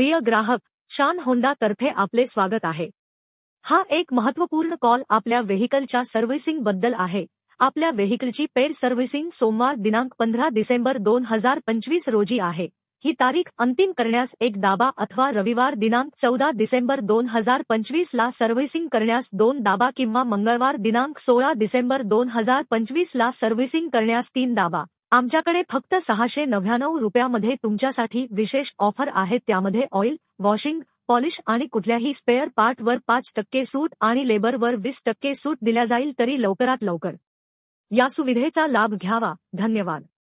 प्रिय ग्राहक, शान होंडा तर्फे आपले स्वागत आहे। हा एक महत्त्वपूर्ण कॉल आपल्या व्हेइकलच्या सर्व्हिसिंग बद्दल आहे। आपल्या व्हेइकलची पेड सर्व्हिसिंग सोमवार दिनांक 15 डिसेंबर 2025 रोजी आहे। ही तारीख अंतिम करण्यास एक दाबा अथवा रविवार दिनांक 14 डिसेंबर 2025 ला सर्व्हिसिंग करण्यास 2 दाबा किंवा मंगळवार दिनांक 16 डिसेंबर 2025 ला सर्व्हिसिंग करण्यास 3 दाबा। आमच्याकडे फक्त 699 रुपयामध्ये तुमच्यासाठी विशेष ऑफर आहे, त्यामध्ये ऑइल, वॉशिंग, पॉलिश आणि कुठल्याही स्पेअर पार्टवर 5% सूट आणि लेबरवर 20% सूट दिल्या जाईल, तरी लवकरात लवकर या सुविधेचा लाभ घ्यावा। धन्यवाद।